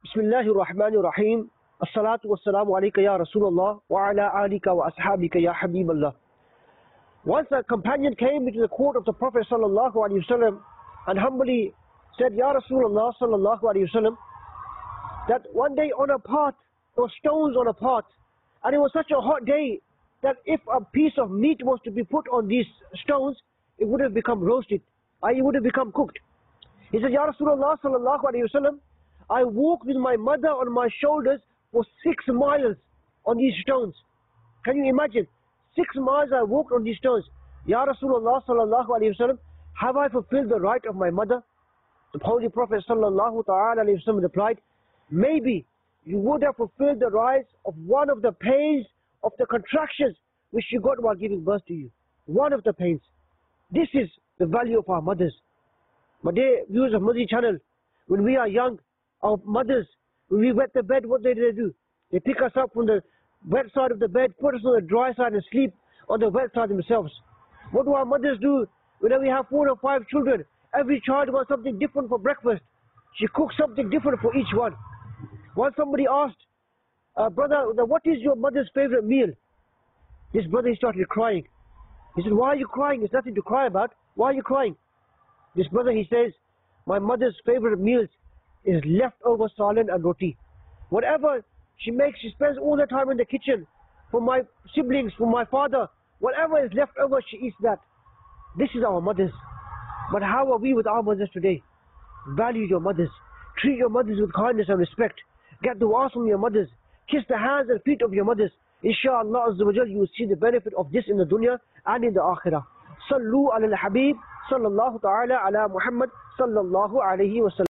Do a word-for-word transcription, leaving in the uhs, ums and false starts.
Bismillahir Rahmanir Rahim. As-salatu was-salamu alayka ya Rasulullah wa ala alika wa ashabika ya Habiballah. Once a companion came into the court of the Prophet sallallahu alaihi wasallam and humbly said, Ya Rasulullah sallallahu alaihi wasallam, that one day on a path, there were stones on a path, and it was such a hot day that if a piece of meat was to be put on these stones, it would have become roasted, or it would have become cooked. He said, Ya Rasulullah sallallahu alaihi wasallam, I walked with my mother on my shoulders for six miles on these stones. Can you imagine? Six miles I walked on these stones. Ya Rasulullah sallallahu alaihi wasallam, have I fulfilled the right of my mother? The Holy Prophet sallallahu ta'ala alaihi wasallam replied, maybe you would have fulfilled the rights of one of the pains of the contractions which you got while giving birth to you. One of the pains. This is the value of our mothers. My dear viewers of Muzzy channel, when we are young, our mothers, when we wet the bed, what do they do? They pick us up from the wet side of the bed, put us on the dry side and sleep on the wet side themselves. What do our mothers do when we have four or five children? Every child wants something different for breakfast. She cooks something different for each one. Once somebody asked, uh, brother, what is your mother's favorite meal? This brother, he started crying. He said, why are you crying? There's nothing to cry about. Why are you crying? This brother, he says, my mother's favorite meals is leftover salan and roti. Whatever she makes, she spends all the time in the kitchen for my siblings, for my father. Whatever is left over, she eats that. This is our mothers. But how are we with our mothers today? Value your mothers. Treat your mothers with kindness and respect. Get du'as from your mothers. Kiss the hands and feet of your mothers. Insha'Allah Azza wa Jal, you will see the benefit of this in the dunya and in the akhirah. Sallu ala al-Habib, sallallahu ta'ala ala Muhammad, sallallahu alayhi wa sallam.